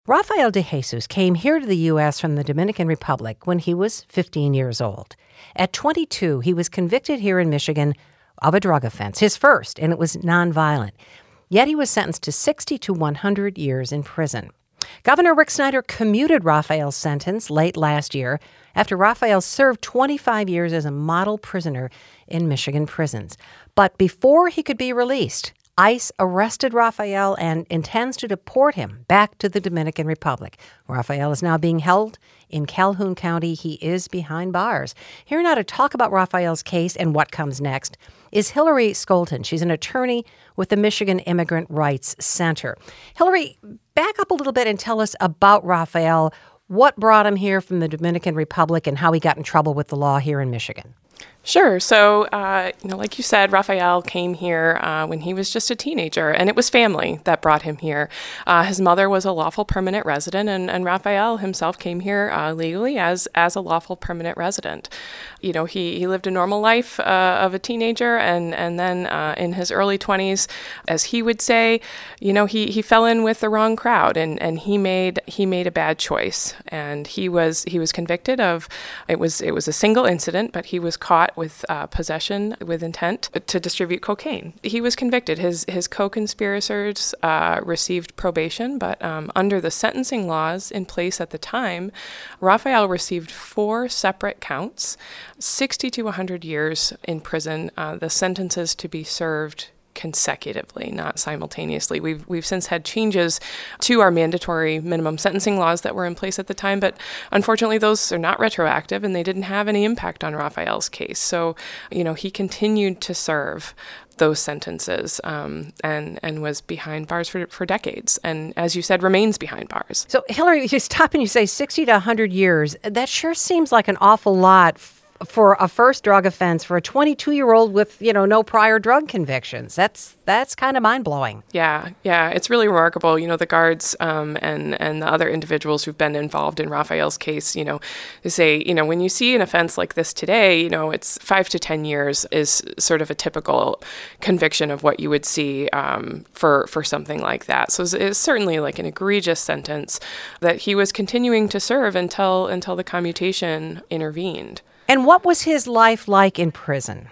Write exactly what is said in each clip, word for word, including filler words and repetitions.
Rafael de Jesus came here to the U S from the Dominican Republic when he was fifteen years old. At twenty-two, he was convicted here in Michigan of a drug offense, his first, and it was nonviolent. Yet he was sentenced to sixty to one hundred years in prison. Governor Rick Snyder commuted Rafael's sentence late last year after Rafael served twenty-five years as a model prisoner in Michigan prisons. But before he could be released, ICE arrested Rafael and intends to deport him back to the Dominican Republic. Rafael is now being held in Calhoun County. He is behind bars. Here now to talk about Rafael's case and what comes next is Hillary Skolton. She's an attorney with the Michigan Immigrant Rights Center. Hillary, back up a little bit and tell us about Rafael, what brought him here from the Dominican Republic and how he got in trouble with the law here in Michigan. Sure. So, uh, you know, like you said, Rafael came here uh, when he was just a teenager, and it was family that brought him here. Uh, his mother was a lawful permanent resident, and, and Rafael himself came here uh, legally as as a lawful permanent resident. You know, he, he lived a normal life uh, of a teenager, and and then uh, in his early twenties, as he would say, you know, he, he fell in with the wrong crowd, and, and he made he made a bad choice, and he was he was convicted of it was it was a single incident, but he was caught with uh, possession with intent to distribute cocaine. He was convicted. His his co-conspirators uh, received probation, but um, under the sentencing laws in place at the time, Rafael received four separate counts, sixty to one hundred years in prison, uh, the sentences to be served consecutively, not simultaneously. We've we've since had changes to our mandatory minimum sentencing laws that were in place at the time, but unfortunately those are not retroactive and they didn't have any impact on Rafael's case. So, you know, he continued to serve those sentences um, and and was behind bars for, for decades. And as you said, remains behind bars. So, Hillary, you stop and you say sixty to one hundred years. That sure seems like an awful lot for a first drug offense for a twenty-two-year-old with, you know, no prior drug convictions. That's that's kind of mind-blowing. Yeah, yeah, it's really remarkable. You know, the guards um, and, and the other individuals who've been involved in Rafael's case, you know, they say, you know, when you see an offense like this today, you know, it's five to ten years is sort of a typical conviction of what you would see um, for, for something like that. So it's, it's certainly like an egregious sentence that he was continuing to serve until until the commutation intervened. And what was his life like in prison?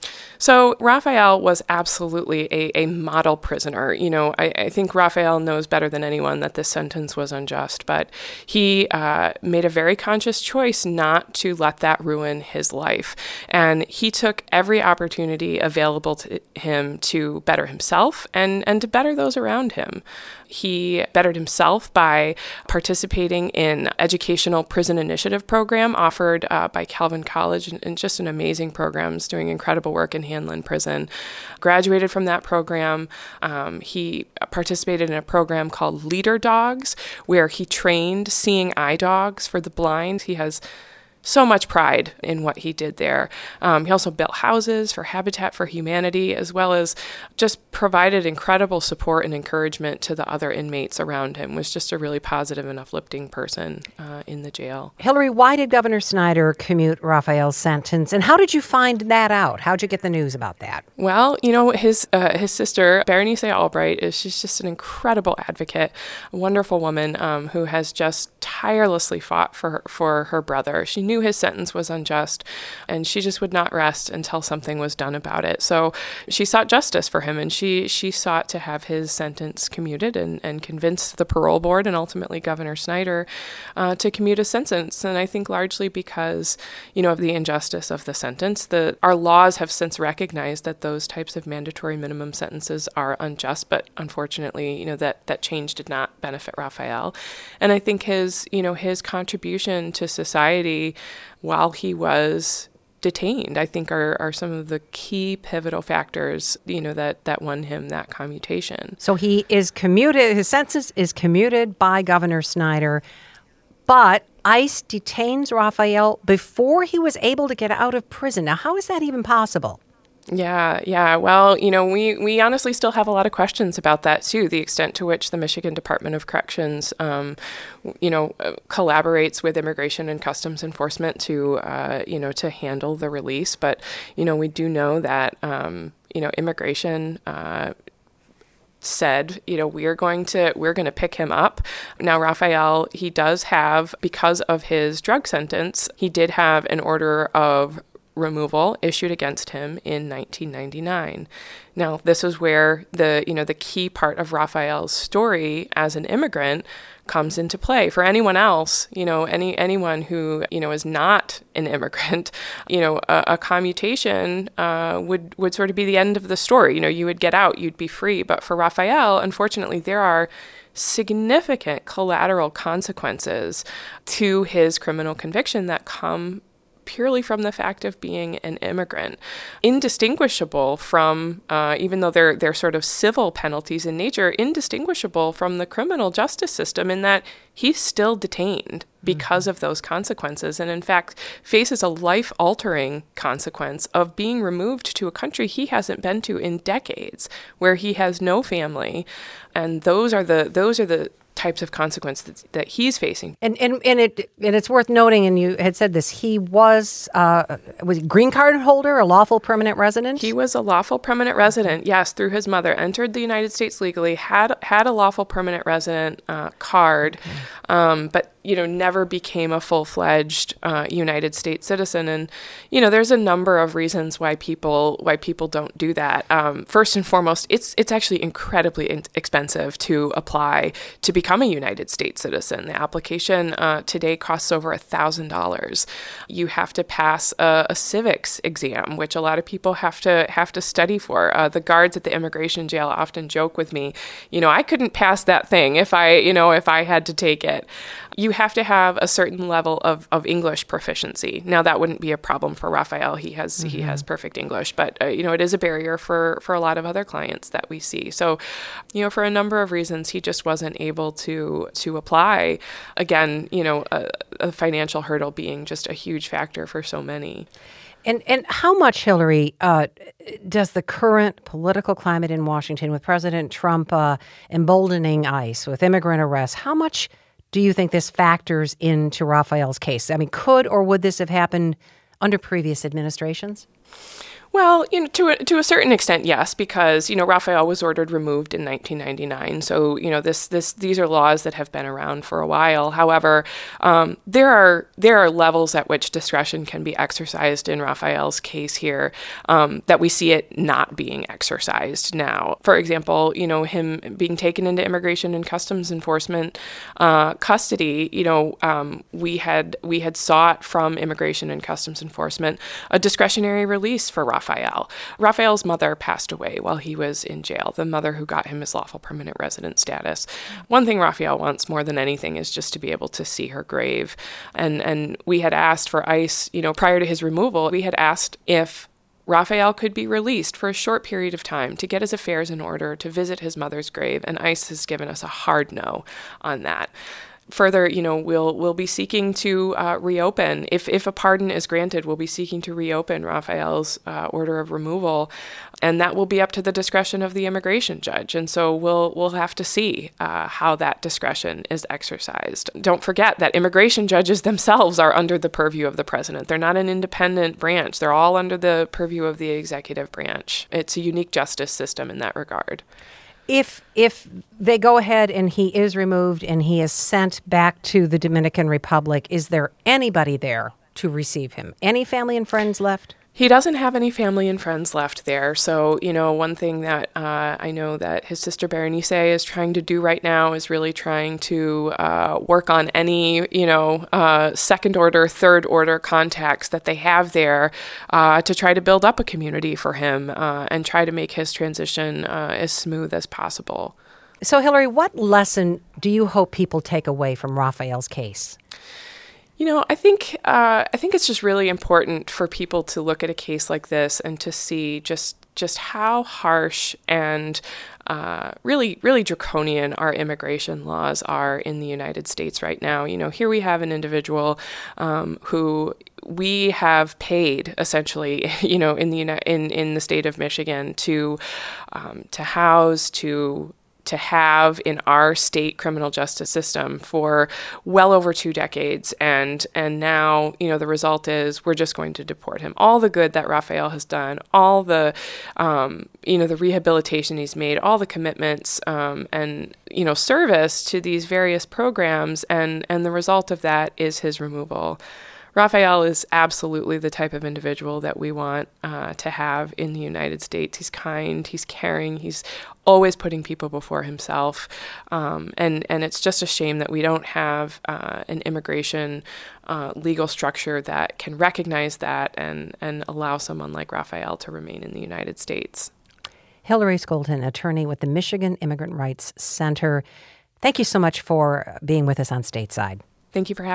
So Rafael was absolutely a, a model prisoner. You know, I, I think Rafael knows better than anyone that this sentence was unjust, but he uh, made a very conscious choice not to let that ruin his life. And he took every opportunity available to him to better himself and, and to better those around him. He bettered himself by participating in educational prison initiative program offered uh, by Calvin College, and, and just an amazing programs doing incredible work in Hanlon Prison. Graduated from that program. Um, he participated in a program called Leader Dogs, where he trained seeing eye dogs for the blind. He has so much pride in what he did there. Um, he also built houses for Habitat for Humanity, as well as just provided incredible support and encouragement to the other inmates around him. Was just a really positive and uplifting person uh, in the jail. Hillary, why did Governor Snyder commute Rafael's sentence, and how did you find that out? How'd you get the news about that? Well, you know, his uh, his sister, Berenice Albright, is she's just an incredible advocate, a wonderful woman um, who has just tirelessly fought for her, for her brother. She knew his sentence was unjust, and she just would not rest until something was done about it. So she sought justice for him, and she she sought to have his sentence commuted and, and convinced the parole board and ultimately Governor Snyder uh, to commute a sentence. And I think largely because, you know, of the injustice of the sentence, the our laws have since recognized that those types of mandatory minimum sentences are unjust, but unfortunately, you know, that, that change did not benefit Rafael. And I think his, you know, his contribution to society while he was detained, I think are, are some of the key pivotal factors, you know, that, that won him that commutation. So he is commuted, his sentence is commuted by Governor Snyder, but ICE detains Rafael before he was able to get out of prison. Now, how is that even possible? Yeah, yeah. Well, you know, we, we honestly still have a lot of questions about that, too, the extent to which the Michigan Department of Corrections, um, you know, collaborates with Immigration and Customs Enforcement to, uh, you know, to handle the release. But, you know, we do know that, um, you know, immigration uh said, you know, we're going to we're going to pick him up. Now, Raphael, he does have, because of his drug sentence, he did have an order of removal issued against him in nineteen ninety-nine. Now, this is where the, you know, the key part of Raphael's story as an immigrant comes into play. For anyone else, you know, any anyone who, you know, is not an immigrant, you know, a, a commutation uh, would, would sort of be the end of the story. You know, you would get out, you'd be free. But for Raphael, unfortunately, there are significant collateral consequences to his criminal conviction that come purely from the fact of being an immigrant, indistinguishable from, uh, even though they're they're sort of civil penalties in nature, indistinguishable from the criminal justice system in that he's still detained because mm-hmm. of those consequences, and in fact faces a life-altering consequence of being removed to a country he hasn't been to in decades, where he has no family, and those are the those are the types of consequences that he's facing. And and and it and it's worth noting, and you had said this, he was uh, was he green card holder, a lawful permanent resident? He was a lawful permanent resident, yes, through his mother. Entered the United States legally, had had a lawful permanent resident uh, card, okay. um, but you know, never became a full-fledged uh, United States citizen. And, you know, there's a number of reasons why people why people don't do that. Um, first and foremost, it's it's actually incredibly in- expensive to apply to become a United States citizen. The application uh, today costs over one thousand dollars. You have to pass a, a civics exam, which a lot of people have to have to study for. Uh, the guards at the immigration jail often joke with me, you know, I couldn't pass that thing if I, you know, if I had to take it. You have to have a certain level of, of English proficiency. Now, that wouldn't be a problem for Raphael. He has mm-hmm. he has perfect English, but uh, you know, it is a barrier for for a lot of other clients that we see. So, you know, for a number of reasons, he just wasn't able to to apply. Again, you know, a, a financial hurdle being just a huge factor for so many. And and how much, Hillary, uh, does the current political climate in Washington, with President Trump uh, emboldening ICE with immigrant arrests, how much do you think this factors into Raphael's case? I mean, could or would this have happened under previous administrations? Well, you know, to a, to a certain extent, yes, because, you know, Raphael was ordered removed in nineteen ninety-nine. So, you know, this this these are laws that have been around for a while. However, um, there are there are levels at which discretion can be exercised in Raphael's case here um, that we see it not being exercised now. For example, you know, him being taken into Immigration and Customs Enforcement uh, custody. You know, um, we had we had sought from Immigration and Customs Enforcement a discretionary release for Raphael. Raphael. Raphael's mother passed away while he was in jail, the mother who got him his lawful permanent resident status. One thing Raphael wants more than anything is just to be able to see her grave. And and we had asked for ICE, you know, prior to his removal, we had asked if Raphael could be released for a short period of time to get his affairs in order to visit his mother's grave, and ICE has given us a hard no on that. Further, you know, we'll we'll be seeking to uh, reopen. If if a pardon is granted, we'll be seeking to reopen Raphael's uh, order of removal, and that will be up to the discretion of the immigration judge. And so we'll we'll have to see uh, how that discretion is exercised. Don't forget that immigration judges themselves are under the purview of the president. They're not an independent branch. They're all under the purview of the executive branch. It's a unique justice system in that regard. If if they go ahead and he is removed and he is sent back to the Dominican Republic, is there anybody there to receive him? Any family and friends left? He doesn't have any family and friends left there. So, you know, one thing that uh, I know that his sister Berenice is trying to do right now is really trying to uh, work on any, you know, uh, second order, third order contacts that they have there uh, to try to build up a community for him uh, and try to make his transition uh, as smooth as possible. So, Hillary, what lesson do you hope people take away from Raphael's case? You know, I think uh, I think it's just really important for people to look at a case like this and to see just just how harsh and uh, really, really draconian our immigration laws are in the United States right now. You know, here we have an individual um, who we have paid essentially, you know, in the in in the state of Michigan to um, to house, to to have in our state criminal justice system for well over two decades. And and now, you know, the result is we're just going to deport him. All the good that Rafael has done, all the, um, you know, the rehabilitation he's made, all the commitments um, and, you know, service to these various programs, and, and the result of that is his removal. Rafael is absolutely the type of individual that we want uh, to have in the United States. He's kind, he's caring, he's always putting people before himself. Um, and, and it's just a shame that we don't have uh, an immigration uh, legal structure that can recognize that and, and allow someone like Rafael to remain in the United States. Hillary Skolton, attorney with the Michigan Immigrant Rights Center. Thank you so much for being with us on Stateside. Thank you for having me.